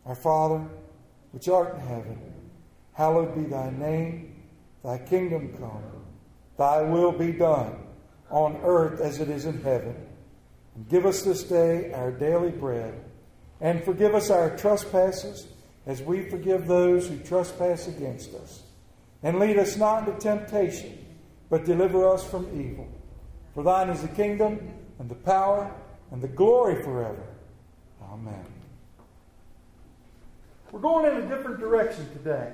Our Father, which art in heaven, hallowed be thy name. Thy kingdom come. Thy will be done on earth as it is in heaven. And give us this day our daily bread. And forgive us our trespasses as we forgive those who trespass against us. And lead us not into temptation, but deliver us from evil. For thine is the kingdom and the power and the glory forever. Amen. We're going in a different direction today.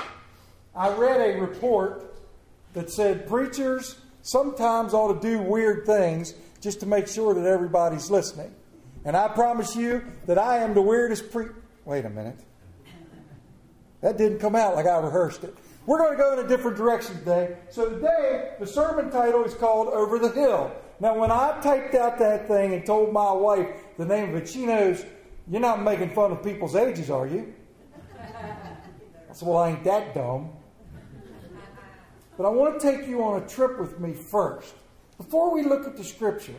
I read a report that said preachers sometimes ought to do weird things just to make sure that everybody's listening. And I promise you that I am the weirdest Wait a minute. That didn't come out like I rehearsed it. We're going to go in a different direction today. So today, the sermon title is called Over the Hill. Now, when I typed out that thing and told my wife the name of it, she knows, you're not making fun of people's ages, are you? I said, well, I ain't that dumb. But I want to take you on a trip with me first. Before we look at the Scripture,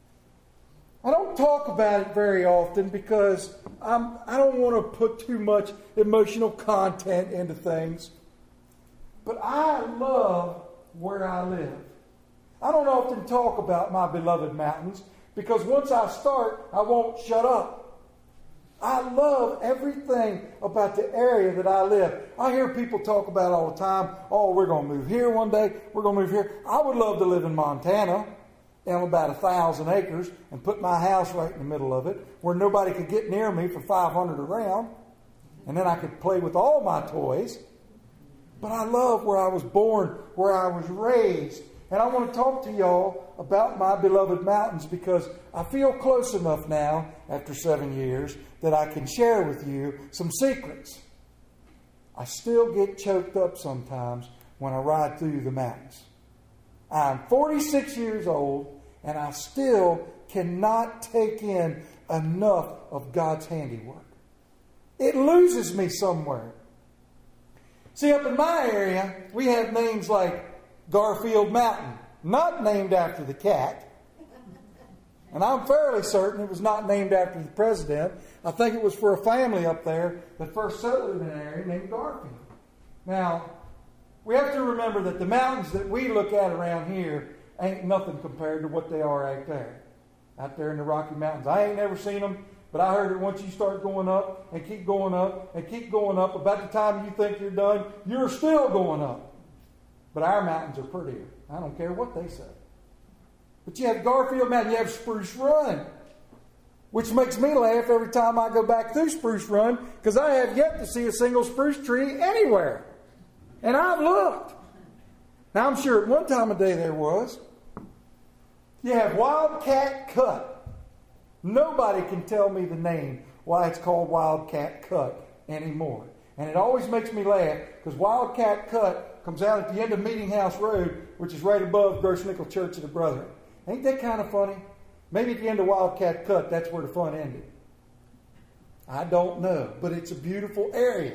I don't talk about it very often because I don't want to put too much emotional content into things. But I love where I live. I don't often talk about my beloved mountains because once I start, I won't shut up. I love everything about the area that I live. I hear people talk about it all the time. Oh, we're going to move here one day. We're going to move here. I would love to live in Montana on about 1,000 acres and put my house right in the middle of it where nobody could get near me for 500 around. And then I could play with all my toys. But I love where I was born, where I was raised. And I want to talk to y'all about my beloved mountains because I feel close enough now, after 7 years, that I can share with you some secrets. I still get choked up sometimes when I ride through the mountains. I'm 46 years old, and I still cannot take in enough of God's handiwork. It loses me somewhere. See, up in my area, we have names like Garfield Mountain, not named after the cat. And I'm fairly certain it was not named after the president. I think it was for a family up there that first settled in an area named Garfield. Now, we have to remember that the mountains that we look at around here ain't nothing compared to what they are out there in the Rocky Mountains. I ain't never seen them, but I heard that once you start going up and keep going up and keep going up, about the time you think you're done, you're still going up. But our mountains are prettier. I don't care what they say. But you have Garfield Mountain, you have Spruce Run, which makes me laugh every time I go back through Spruce Run because I have yet to see a single spruce tree anywhere. And I've looked. Now, I'm sure at one time of day there was. You have Wildcat Cut. Nobody can tell me the name why it's called Wildcat Cut anymore. And it always makes me laugh because Wildcat Cut comes out at the end of Meeting House Road, which is right above Gross Nickel Church of the Brethren. Ain't that kind of funny? Maybe at the end of Wildcat Cut, that's where the fun ended. I don't know, but it's a beautiful area.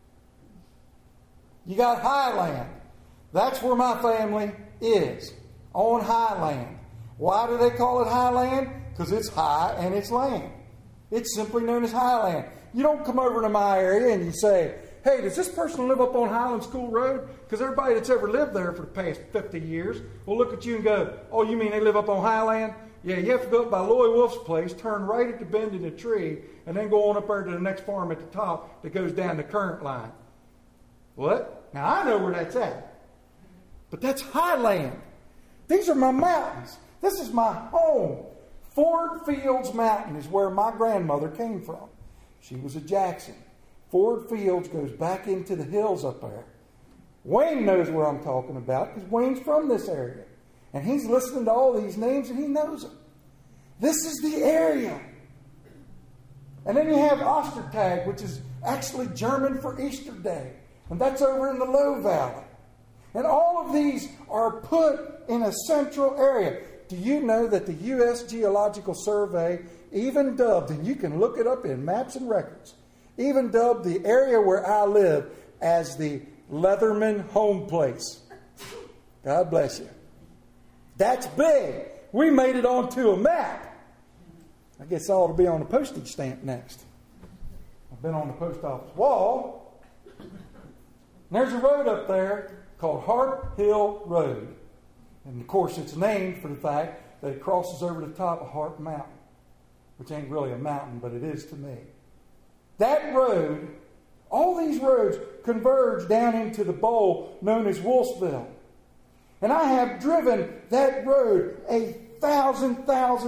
You got Highland. That's where my family is, on Highland. Why do they call it Highland? Because it's high and it's land. It's simply known as Highland. You don't come over to my area and you say, hey, does this person live up on Highland School Road? Because everybody that's ever lived there for the past 50 years will look at you and go, oh, you mean they live up on Highland? Yeah, you have to go up by Loy Wolf's place, turn right at the bend in the tree, and then go on up there to the next farm at the top that goes down the current line. What? Now, I know where that's at. But that's Highland. These are my mountains. This is my home. Ford Fields Mountain is where my grandmother came from. She was a Jackson. Ford Fields goes back into the hills up there. Wayne knows where I'm talking about because Wayne's from this area. And he's listening to all these names and he knows them. This is the area. And then you have Ostertag, which is actually German for Easter Day. And that's over in the Low Valley. And all of these are put in a central area. Do you know that the U.S. Geological Survey even dubbed, and you can look it up in maps and records, even dubbed the area where I live as the Leatherman Home Place. God bless you. That's big. We made it onto a map. I guess I ought to be on a postage stamp next. I've been on the post office wall. And there's a road up there called Harp Hill Road. And of course, it's named for the fact that it crosses over the top of Harp Mountain, which ain't really a mountain, but it is to me. That road, all these roads converge down into the bowl known as Wolfsville. And I have driven that road 1,000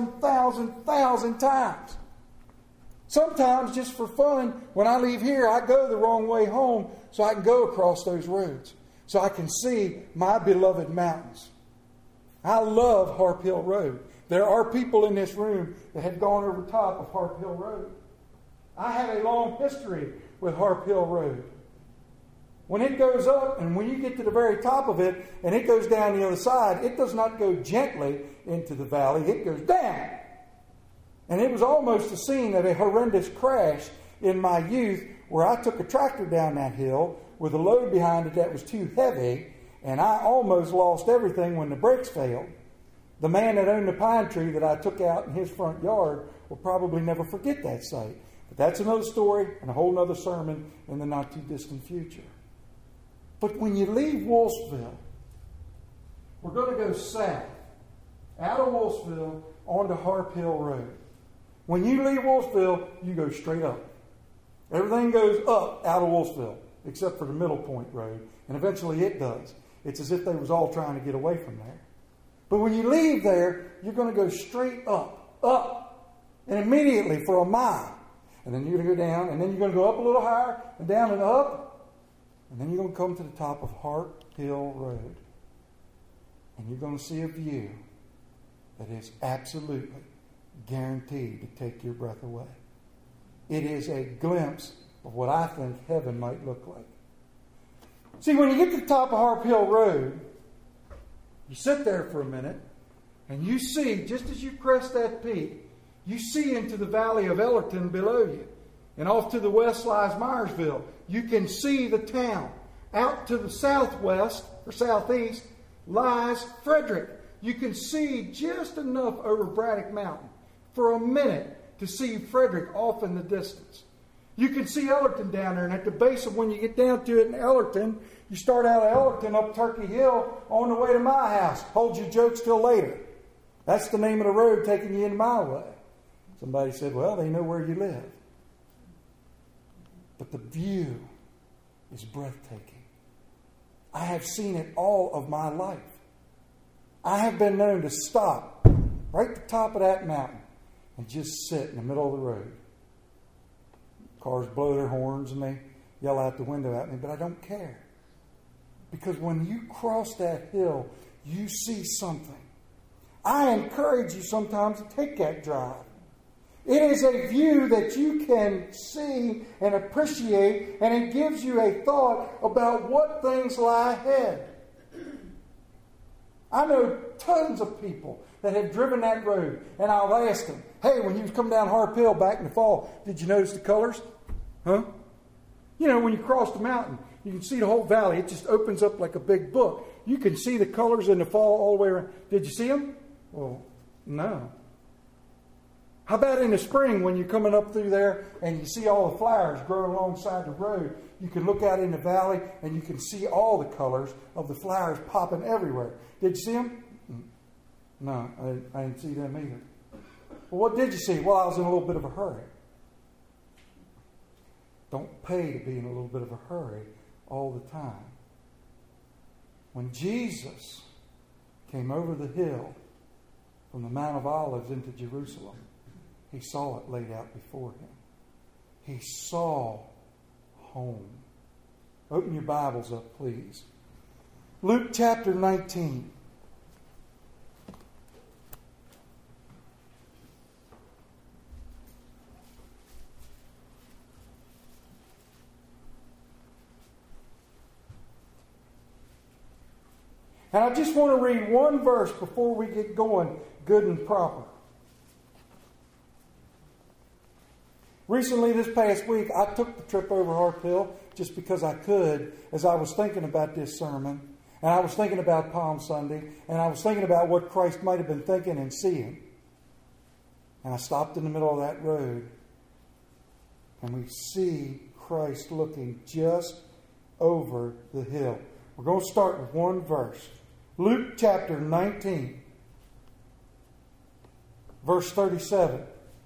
times. Sometimes just for fun, when I leave here, I go the wrong way home so I can go across those roads, so I can see my beloved mountains. I love Harp Hill Road. There are people in this room that have gone over top of Harp Hill Road. I have a long history with Harp Hill Road. When it goes up, and when you get to the very top of it, and it goes down the other side, it does not go gently into the valley. It goes down. And it was almost the scene of a horrendous crash in my youth where I took a tractor down that hill with a load behind it that was too heavy, and I almost lost everything when the brakes failed. The man that owned the pine tree that I took out in his front yard will probably never forget that sight. But that's another story and a whole other sermon in the not too distant future. But when you leave Wolfsville, we're going to go south, out of Wolfsville onto Harp Hill Road. When you leave Wolfsville, you go straight up. Everything goes up out of Wolfsville, except for the Middle Point Road. And eventually it does. It's as if they was all trying to get away from there. But when you leave there, you're going to go straight up. And immediately for a mile. And then you're going to go down, and then you're going to go up a little higher, and down and up. And then you're going to come to the top of Harp Hill Road. And you're going to see a view that is absolutely guaranteed to take your breath away. It is a glimpse of what I think heaven might look like. See, when you get to the top of Harp Hill Road, you sit there for a minute, and you see, just as you crest that peak, you see into the valley of Ellerton below you. And off to the west lies Myersville. You can see the town. Out to the southwest, or southeast, lies Frederick. You can see just enough over Braddock Mountain for a minute to see Frederick off in the distance. You can see Ellerton down there, and at the base of when you get down to it in Ellerton, you start out of Ellerton up Turkey Hill on the way to my house. Hold your jokes till later. That's the name of the road taking you into my way. Somebody said, well, they know where you live. But the view is breathtaking. I have seen it all of my life. I have been known to stop right at the top of that mountain and just sit in the middle of the road. Cars blow their horns and they yell out the window at me, but I don't care. Because when you cross that hill, you see something. I encourage you sometimes to take that drive. It is a view that you can see and appreciate, and it gives you a thought about what things lie ahead. I know tons of people that have driven that road, and I'll ask them, hey, when you was coming down Harp Hill back in the fall, did you notice the colors? Huh? You know, when you cross the mountain, you can see the whole valley. It just opens up like a big book. You can see the colors in the fall all the way around. Did you see them? Well, no. How about in the spring when you're coming up through there and you see all the flowers growing alongside the road? You can look out in the valley and you can see all the colors of the flowers popping everywhere. Did you see them? No, I didn't see them either. Well, what did you see? Well, I was in a little bit of a hurry. Don't pay to be in a little bit of a hurry all the time. When Jesus came over the hill from the Mount of Olives into Jerusalem, he saw it laid out before him. He saw home. Open your Bibles up, please. Luke chapter 19. And I just want to read one verse before we get going good and proper. Recently, this past week, I took the trip over Harp Hill just because I could as I was thinking about this sermon. And I was thinking about Palm Sunday. And I was thinking about what Christ might have been thinking and seeing. And I stopped in the middle of that road. and we see Christ looking just over the hill. We're going to start with one verse. Luke chapter 19, verse 37.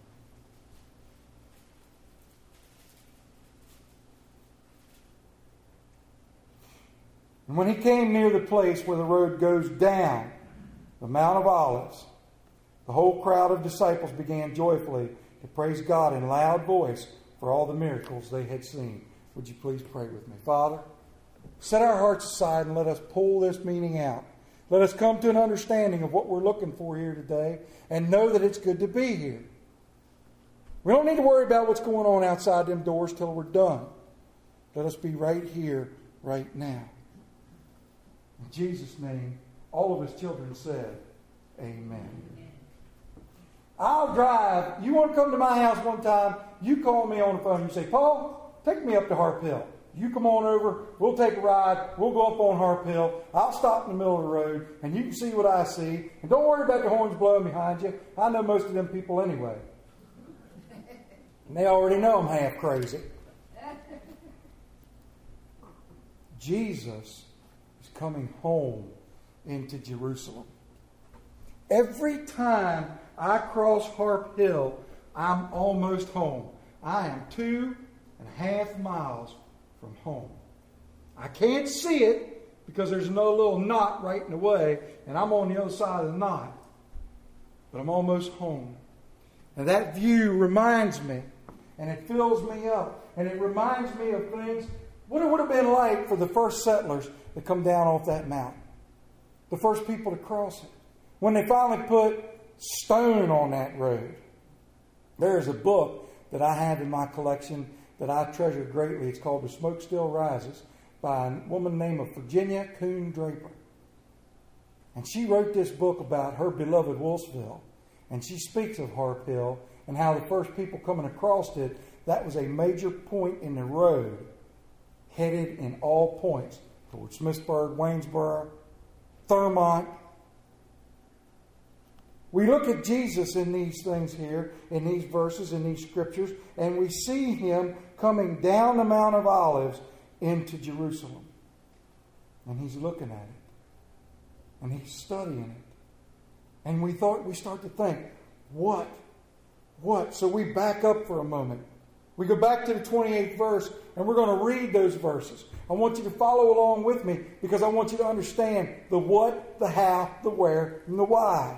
And when he came near the place where the road goes down the Mount of Olives, the whole crowd of disciples began joyfully to praise God in loud voice for all the miracles they had seen. Would you please pray with me? Father, set our hearts aside and let us pull this meaning out. Let us come to an understanding of what we're looking for here today and know that it's good to be here. We don't need to worry about what's going on outside them doors till we're done. Let us be right here, right now. In Jesus' name, all of his children said, Amen. I'll drive. You want to come to my house one time, you call me on the phone. You say, Paul, take me up to Harp Hill. You come on over. We'll take a ride. We'll go up on Harp Hill. I'll stop in the middle of the road, and you can see what I see. And don't worry about the horns blowing behind you. I know most of them people anyway. And they already know I'm half crazy. Jesus is coming home into Jerusalem. Every time I cross Harp Hill, I'm almost home. I am 2.5 miles from home. I can't see it because there's no little knot right in the way, and I'm on the other side of the knot. But I'm almost home. And that view reminds me, and it fills me up, and it reminds me of things, what it would have been like for the first settlers to come down off that mountain. The first people to cross it. When they finally put stone on that road. There is a book that I have in my collection that I treasure greatly. It's called The Smoke Still Rises by a woman named Virginia Coon Draper. And she wrote this book about her beloved Wolfsville. And she speaks of Harp Hill and how the first people coming across it, that was a major point in the road headed in all points towards Smithsburg, Waynesboro, Thurmont. We look at Jesus in these things here, in these verses, in these scriptures, and we see him coming down the Mount of Olives into Jerusalem. And he's looking at it. And he's studying it. And we start to think, what? So we back up for a moment. We go back to the 28th verse, and we're going to read those verses. I want you to follow along with me because I want you to understand the what, the how, the where, and the why.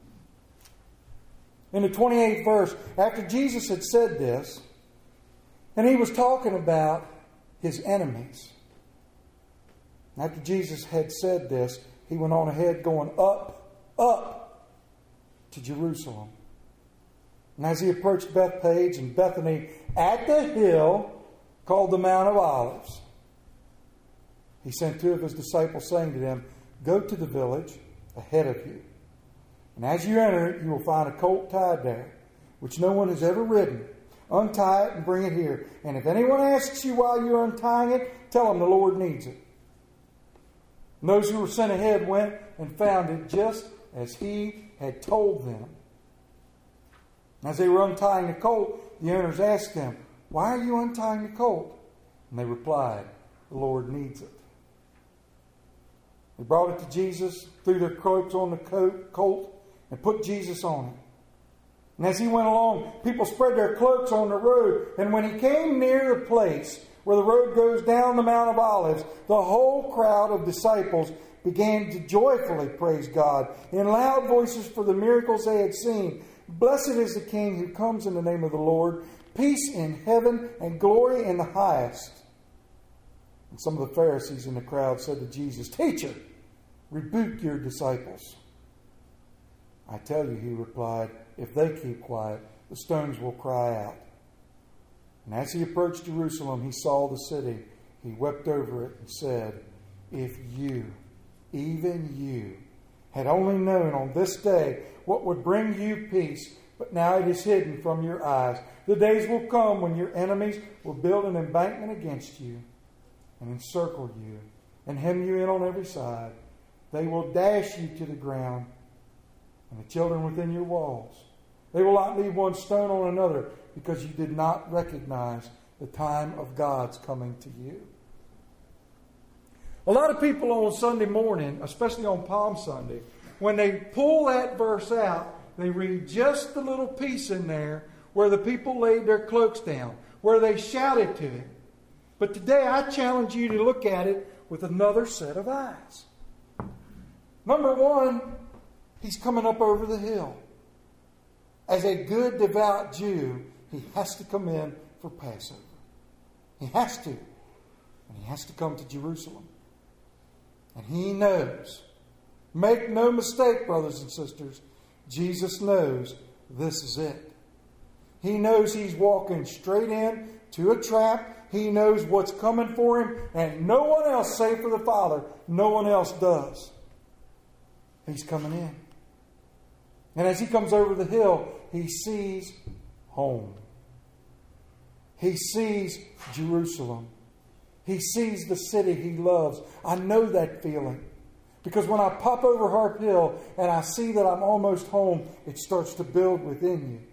In the 28th verse, after Jesus had said this, and he was talking about his enemies. After Jesus had said this, he went on ahead going up to Jerusalem. And as he approached Bethpage and Bethany at the hill called the Mount of Olives, he sent 2 of his disciples, saying to them, Go to the village ahead of you. And as you enter it, you will find a colt tied there, which no one has ever ridden. Untie it and bring it here. And if anyone asks you why you're untying it, tell them the Lord needs it. And those who were sent ahead went and found it just as he had told them. And as they were untying the colt, the owners asked them, Why are you untying the colt? And they replied, The Lord needs it. They brought it to Jesus, threw their cloaks on the colt, and put Jesus on it. And as he went along, people spread their cloaks on the road. And when he came near the place where the road goes down the Mount of Olives, the whole crowd of disciples began to joyfully praise God in loud voices for the miracles they had seen. Blessed is the King who comes in the name of the Lord. Peace in heaven and glory in the highest. And some of the Pharisees in the crowd said to Jesus, Teacher, rebuke your disciples. I tell you, he replied, if they keep quiet, the stones will cry out. And as he approached Jerusalem, he saw the city. He wept over it and said, If you, even you, had only known on this day what would bring you peace, but now it is hidden from your eyes. The days will come when your enemies will build an embankment against you and encircle you and hem you in on every side. They will dash you to the ground and the children within your walls. They will not leave one stone on another because you did not recognize the time of God's coming to you. A lot of people on Sunday morning, especially on Palm Sunday, when they pull that verse out, they read just the little piece in there where the people laid their cloaks down, where they shouted to Him. But today I challenge you to look at it with another set of eyes. Number one, He's coming up over the hill. As a good, devout Jew, He has to come in for Passover. He has to. And He has to come to Jerusalem. And He knows. Make no mistake, brothers and sisters, Jesus knows this is it. He knows He's walking straight in to a trap. He knows what's coming for Him, and no one else, save for the Father, no one else does. He's coming in. And as He comes over the hill, He sees home. He sees Jerusalem. He sees the city He loves. I know that feeling. Because when I pop over Harp Hill and I see that I'm almost home, it starts to build within you.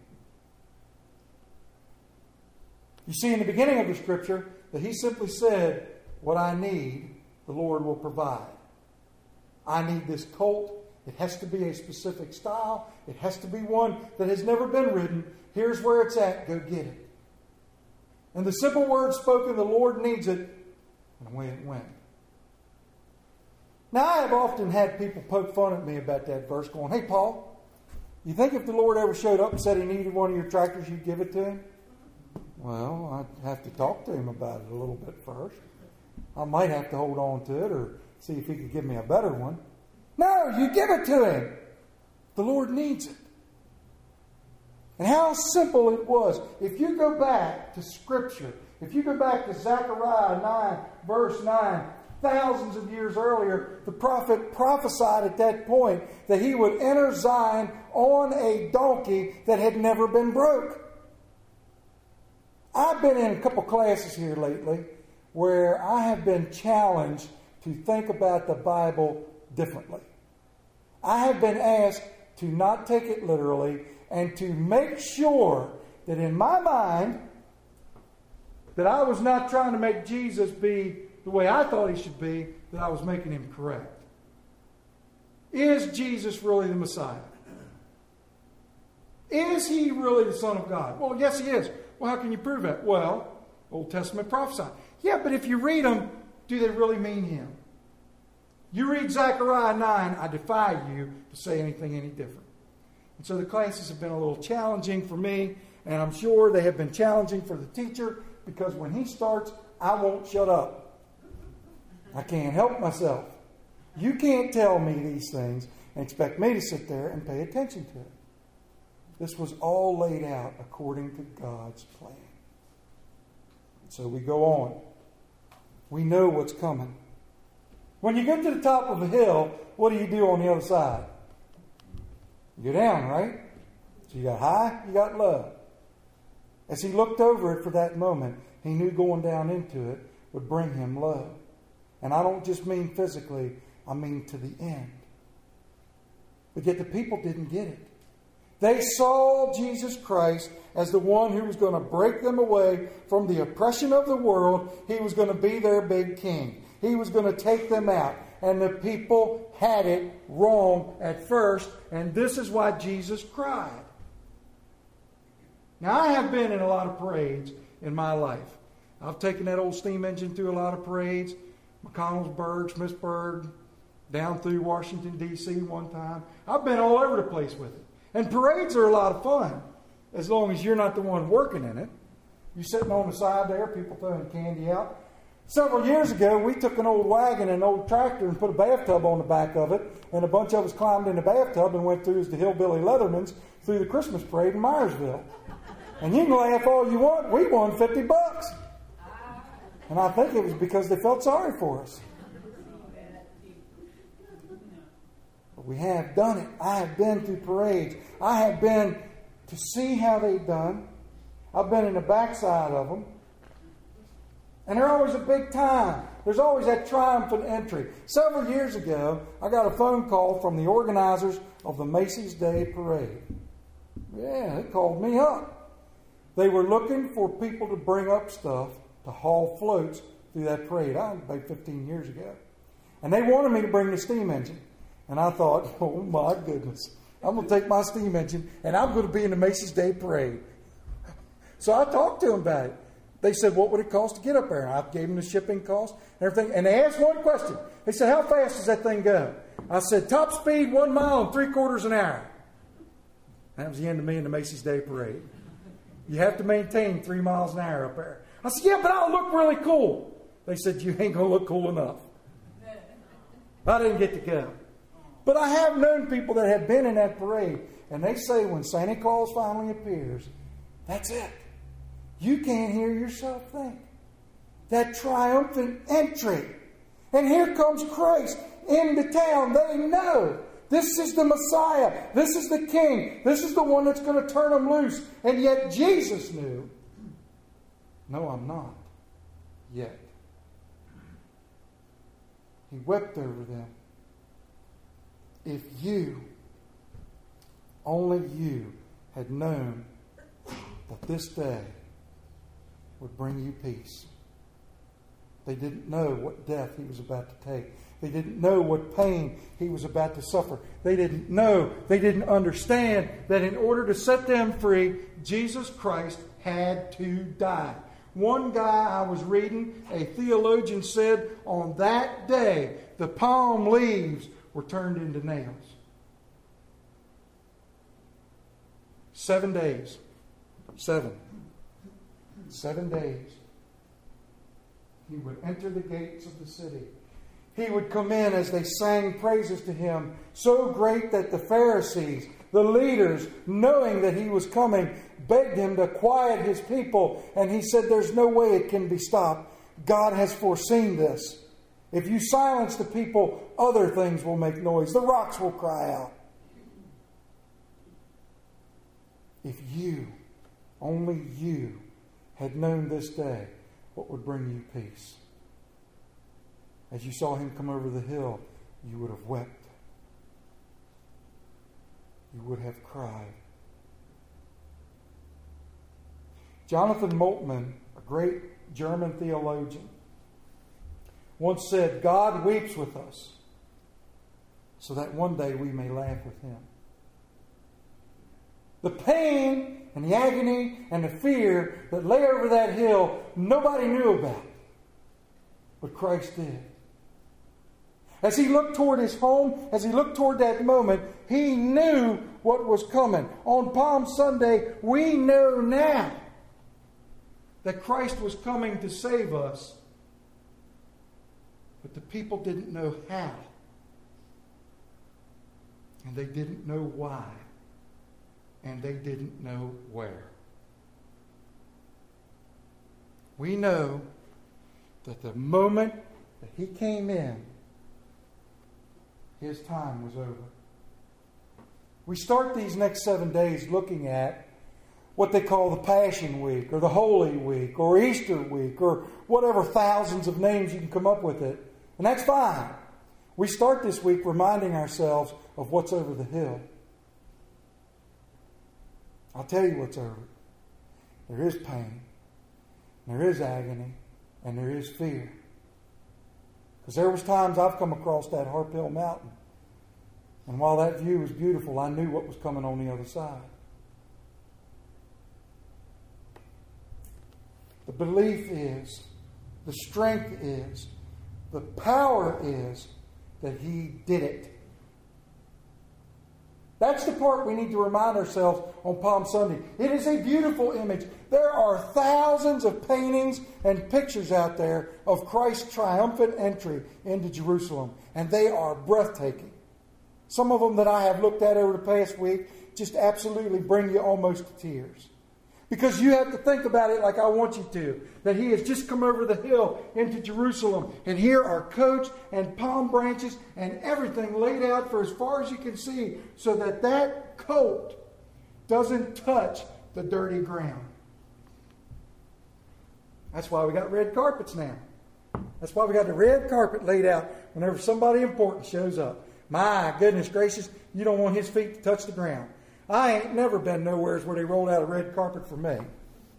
You see in the beginning of the Scripture that He simply said, what I need, the Lord will provide. I need this colt. It has to be a specific style. It has to be one that has never been ridden. Here's where it's at. Go get it. And the simple words spoken, the Lord needs it. And away it went. Now, I have often had people poke fun at me about that verse going, hey, Paul, you think if the Lord ever showed up and said He needed one of your tractors, you'd give it to Him? Well, I'd have to talk to Him about it a little bit first. I might have to hold on to it or see if He could give me a better one. No, you give it to Him. The Lord needs it. And how simple it was. If you go back to Scripture, if you go back to Zechariah 9, verse 9, thousands of years earlier, the prophet prophesied at that point that he would enter Zion on a donkey that had never been broke. I've been in a couple classes here lately where I have been challenged to think about the Bible differently. I have been asked to not take it literally and to make sure that in my mind that I was not trying to make Jesus be the way I thought He should be, that I was making Him correct. Is Jesus really the Messiah? Is He really the Son of God? Well, yes, He is. Well, how can you prove that? Well, Old Testament prophesied. Yeah, but if you read them, do they really mean Him? You read Zechariah 9, I defy you to say anything any different. And so the classes have been a little challenging for me, and I'm sure they have been challenging for the teacher, because when he starts, I won't shut up. I can't help myself. You can't tell me these things and expect me to sit there and pay attention to it. This was all laid out according to God's plan. So we go on. We know what's coming. When you get to the top of a hill, what do you do on the other side? You go down, right? So you got high, you got low. As he looked over it for that moment, he knew going down into it would bring him low. And I don't just mean physically, I mean to the end. But yet the people didn't get it. They saw Jesus Christ as the one who was going to break them away from the oppression of the world. He was going to be their big king. He was going to take them out. And the people had it wrong at first. And this is why Jesus cried. Now, I have been in a lot of parades in my life. I've taken that old steam engine through a lot of parades. McConnellsburg, Smithsburg, down through Washington, D.C. one time. I've been all over the place with it. And parades are a lot of fun, as long as you're not the one working in it. You're sitting on the side there, people throwing candy out. Several years ago, we took an old wagon and an old tractor and put a bathtub on the back of it, and a bunch of us climbed in the bathtub and went through as the Hillbilly Leathermans through the Christmas parade in Myersville. And you can laugh all you want, we won $50. And I think it was because they felt sorry for us. But we have done it. I have been through parades. I have been to see how they've done. I've been in the backside of them. And they're always a big time. There's always that triumphant entry. Several years ago, I got a phone call from the organizers of the Macy's Day Parade. Yeah, they called me up. They were looking for people to bring up stuff to haul floats through that parade. About 15 years ago. And they wanted me to bring the steam engine. And I thought, oh my goodness, I'm going to take my steam engine and I'm going to be in the Macy's Day Parade. So I talked to them about it. They said, what would it cost to get up there? And I gave them the shipping cost and everything. And they asked one question. They said, how fast does that thing go? I said, top speed, 1 mile and 3/4 an hour. That was the end of me in the Macy's Day Parade. You have to maintain 3 miles an hour up there. I said, yeah, but I'll look really cool. They said, you ain't going to look cool enough. I didn't get to go. But I have known people that have been in that parade, and they say when Santa Claus finally appears, that's it. You can't hear yourself think. That triumphant entry. And here comes Christ into town. They know this is the Messiah. This is the King. This is the one that's going to turn them loose. And yet Jesus knew, no, I'm not yet. He wept over them. If you, only you, had known that this day would bring you peace. They didn't know what death he was about to take. They didn't know what pain he was about to suffer. They didn't know, they didn't understand that in order to set them free, Jesus Christ had to die. One guy I was reading, a theologian, said on that day, the palm leaves were turned into nails. 7 days. 7 days. He would enter the gates of the city. He would come in as they sang praises to him, so great that the Pharisees, the leaders, knowing that he was coming, begged him to quiet his people. And he said, there's no way it can be stopped. God has foreseen this. If you silence the people, other things will make noise. The rocks will cry out. If you, only you, had known this day, what would bring you peace? As you saw him come over the hill, you would have wept. You would have cried. Jonathan Moltmann, a great German theologian, once said, God weeps with us so that one day we may laugh with him. The pain and the agony and the fear that lay over that hill, nobody knew about. But Christ did. As he looked toward his home, as he looked toward that moment, he knew what was coming. On Palm Sunday, we know now that Christ was coming to save us. But the people didn't know how. And they didn't know why. And they didn't know where. We know that the moment that he came in, his time was over. We start these next 7 days looking at what they call the Passion Week or the Holy Week or Easter Week or whatever thousands of names you can come up with it. And that's fine. We start this week reminding ourselves of what's over the hill. I'll tell you what's over it. There is pain, there is agony, and there is fear. Because there was times I've come across that Harp Hill Mountain, and while that view was beautiful, I knew what was coming on the other side. The belief is, the strength is, the power is that he did it. That's the part we need to remind ourselves on Palm Sunday. It is a beautiful image. There are thousands of paintings and pictures out there of Christ's triumphant entry into Jerusalem, and they are breathtaking. Some of them that I have looked at over the past week just absolutely bring you almost to tears. Because you have to think about it like I want you to. That he has just come over the hill into Jerusalem. And here are coats and palm branches and everything laid out for as far as you can see. So that that coat doesn't touch the dirty ground. That's why we got red carpets now. That's why we got the red carpet laid out whenever somebody important shows up. My goodness gracious, you don't want his feet to touch the ground. I ain't never been nowhere where they rolled out a red carpet for me.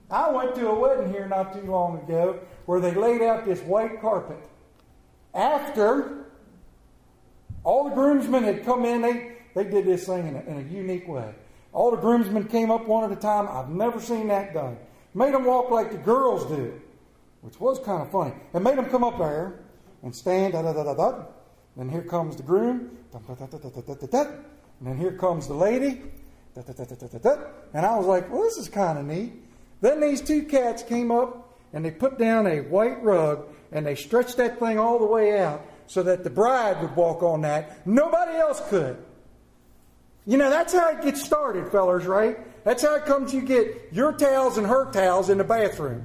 I went to a wedding here not too long ago where they laid out this white carpet. After all the groomsmen had come in, they did this thing in a unique way. All the groomsmen came up one at a time. I've never seen that done. Made them walk like the girls do, which was kind of funny. And made them come up there and stand, da-da-da-da-da. Then here comes the groom, da-da-da-da-da-da-da. And then here comes the lady, da-da-da-da-da-da. And I was like, well, this is kind of neat. Then these two cats came up and they put down a white rug and they stretched that thing all the way out so that the bride would walk on that. Nobody else could. You know, that's how it gets started, fellas, right? That's how it comes you get your towels and her towels in the bathroom.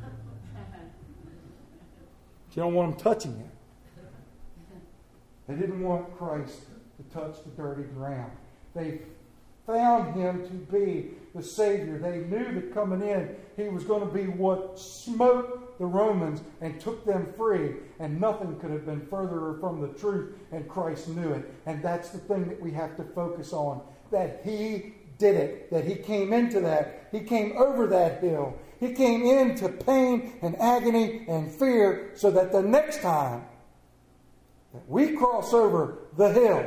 You don't want them touching you. They didn't want Christ to touch the dirty ground. They found him to be the Savior. They knew that coming in, he was going to be what smote the Romans and took them free. And nothing could have been further from the truth, and Christ knew it. And that's the thing that we have to focus on, that he did it, that he came into that. He came over that hill. He came into pain and agony and fear so that the next time that we cross over the hill,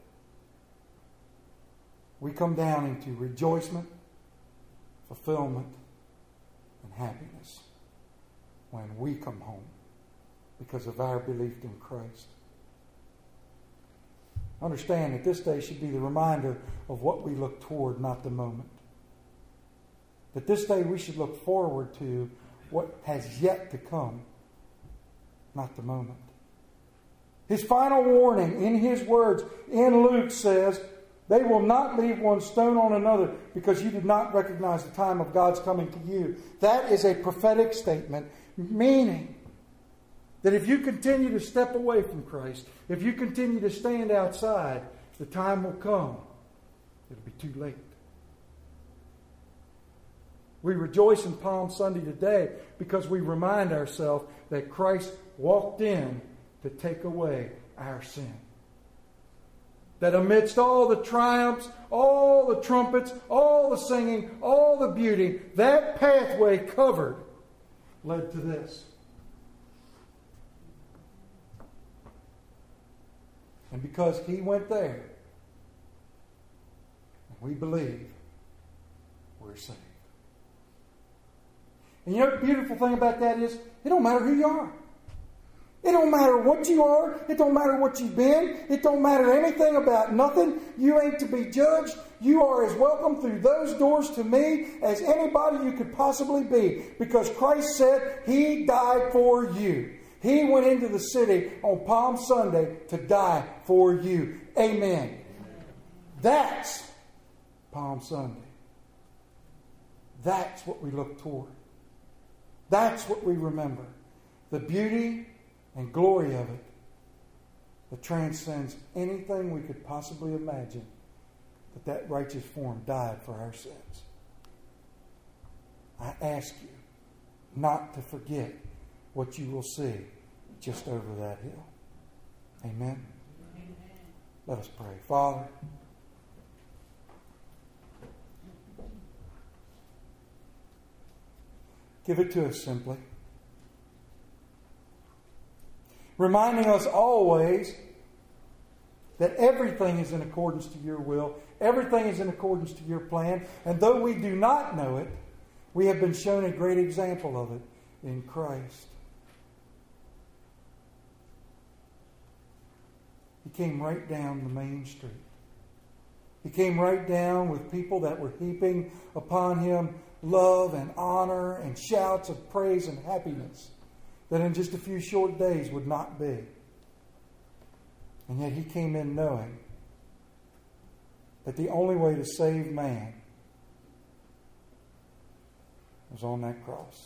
we come down into rejoicement, fulfillment, and happiness when we come home because of our belief in Christ. Understand that this day should be the reminder of what we look toward, not the moment. That this day we should look forward to what has yet to come, not the moment. His final warning in his words in Luke says, they will not leave one stone on another because you did not recognize the time of God's coming to you. That is a prophetic statement, meaning that if you continue to step away from Christ, if you continue to stand outside, the time will come. It'll be too late. We rejoice in Palm Sunday today because we remind ourselves that Christ walked in to take away our sin. That amidst all the triumphs, all the trumpets, all the singing, all the beauty, that pathway covered led to this. And because he went there, we believe we're saved. And you know what the beautiful thing about that is? It don't matter who you are. It don't matter what you are. It don't matter what you've been. It don't matter anything about nothing. You ain't to be judged. You are as welcome through those doors to me as anybody you could possibly be. Because Christ said he died for you. He went into the city on Palm Sunday to die for you. Amen. That's Palm Sunday. That's what we look toward. That's what we remember. The beauty and glory of it that transcends anything we could possibly imagine, that righteous form died for our sins. I ask you not to forget what you will see just over that hill. Amen? Amen. Let us pray. Father, give it to us simply. Reminding us always that everything is in accordance to your will. Everything is in accordance to your plan. And though we do not know it, we have been shown a great example of it in Christ. He came right down the main street. He came right down with people that were heaping upon him love and honor and shouts of praise and happiness that in just a few short days would not be. And yet he came in knowing that the only way to save man was on that cross.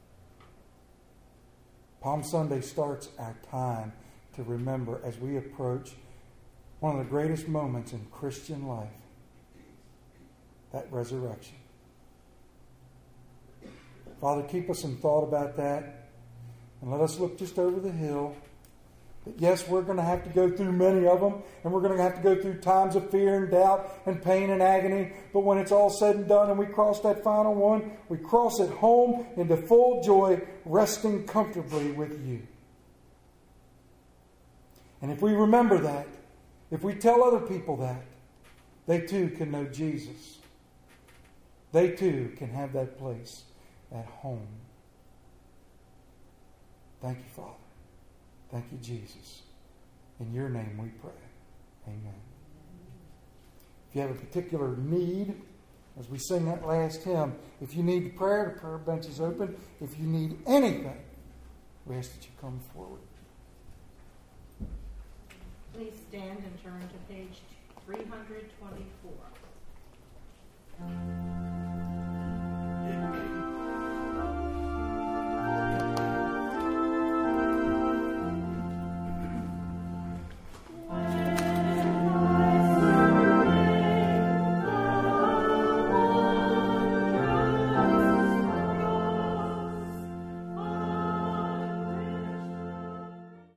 Palm Sunday starts our time to remember as we approach one of the greatest moments in Christian life, that resurrection. Father, keep us in thought about that. And let us look just over the hill That yes, we're going to have to go through many of them, and we're going to have to go through times of fear and doubt and pain and agony. But when it's all said and done and we cross that final one, we cross it home into full joy, resting comfortably with you. And if we remember that, if we tell other people that, they too can know Jesus. They too can have that place at home. Thank you, Father. Thank you, Jesus. In your name we pray. Amen. If you have a particular need, as we sing that last hymn, if you need prayer, the prayer bench is open. If you need anything, we ask that you come forward. Please stand and turn to page 324.